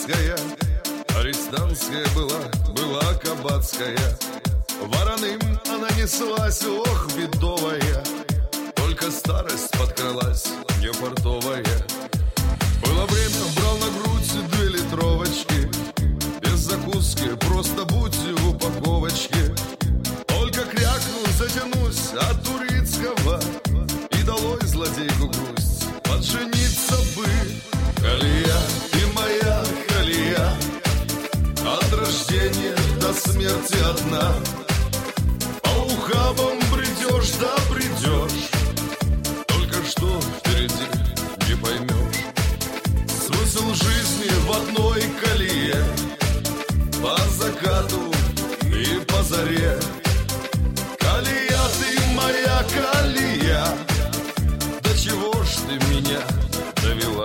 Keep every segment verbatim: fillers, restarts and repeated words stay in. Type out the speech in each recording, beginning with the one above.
Кабацкая, арестантская была, была кабацкая. Вороным она неслась, ох, бедовая. Только старость подкралась, не портовая. Было время, брал на грудь две литровочки, без закуски, просто будь в упаковочке. Только крякну, затянусь от турецкого, и долой злодейку грусть, поджениться бы. Колея, ты моя колея, от рождения до смерти одна. По ухабам бредешь, да бредешь, только что впереди не поймешь. Смысл жизни в одной колее, по закату и по заре. Колея, ты моя колея, до чего ж ты меня довела?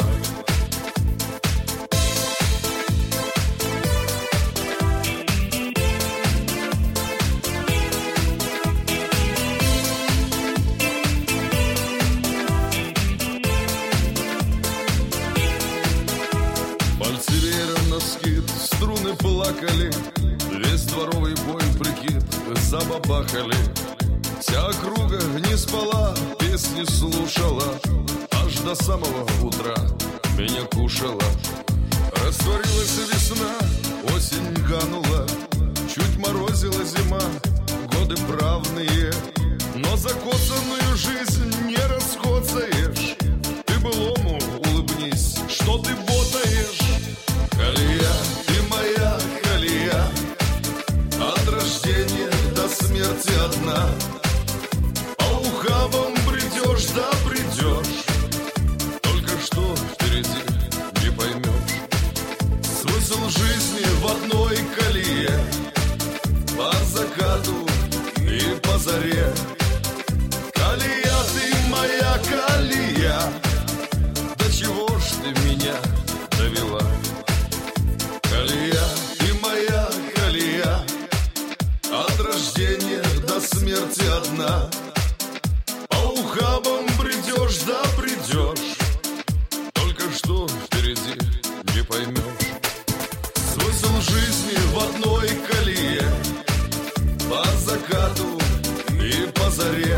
Пальцы веера на скид, струны плакали, весь дворовый бой прикид забабахали. Вся округа не спала, песни слушала, аж до самого утра меня кушала. Растворилась весна, осень канула, чуть морозила зима, годы правные. Но закоцанную жизнь не раскоцаешь, ты былому улыбнись, что ты ботаешь. Колея, ты моя колея, от рождения до смерти одна. По ухабам бредешь, да бредешь, только что впереди не поймешь. Смысл жизни в одной колее, по закату и по заре. Колея, ты моя колея, до чего ж ты меня довела? Колея, ты моя колея, от рождения до смерти одна. По ухабам бредешь, да бредешь, только что впереди не поймешь. Смысл жизни в одной колее, по закату и по заре.